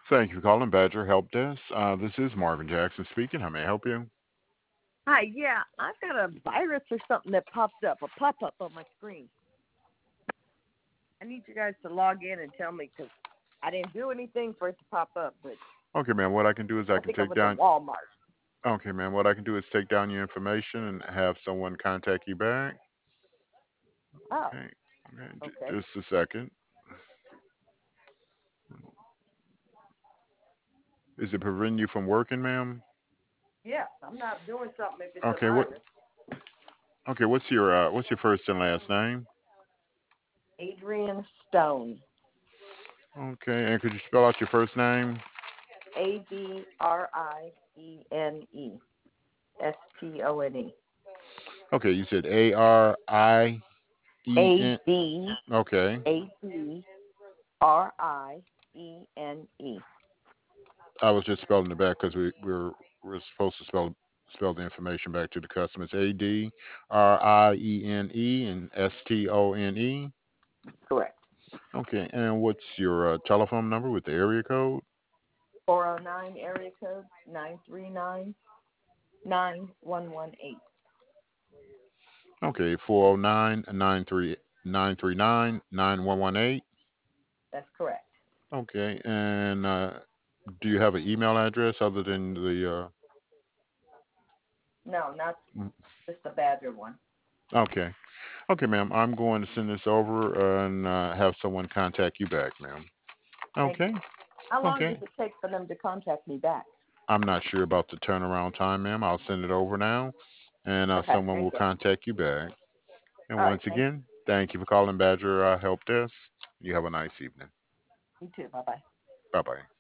Thank you for calling Badger Help Desk. This is Marvin Jackson speaking. How may I help you? Hi, yeah, I've got a virus or something that popped up, a pop-up on my screen. I need you guys to log in and tell me because I didn't do anything for it to pop up, but Okay, ma'am. What I can do is I I can think I take was at down. Walmart. Okay, ma'am. What I can do is take down your information and have someone contact you back. Oh, Okay. Okay. okay. Just a second. Is it preventing you from working, ma'am? Yes, I'm not doing something if it's a Okay. What? virus. Okay. What's your first and last name? Adrian Stone. Okay. And could you spell out your first name? Abrienestone. Okay. You said Arien. A B Okay. Abriene. I was just spelling it back because we're supposed to spell the information back to the customers. Adriene and Stone. Correct. Okay, and what's your telephone number with the area code? 409 area code 939-9118. Okay, 409 939 9118. That's correct. Okay, and do you have an email address other than the? No, not Mm, just the Badger one. okay, okay, ma'am. I'm going to send this over and have someone contact you back, ma'am. Thank Okay, you. How long okay. does it take for them to contact me back? I'm not sure about the turnaround time, ma'am. I'll send it over now, and Okay, someone very will good. contact you back. And All right, once thank again, thank you for calling Badger Help Desk. You have a nice evening. you too. Bye bye. Bye bye.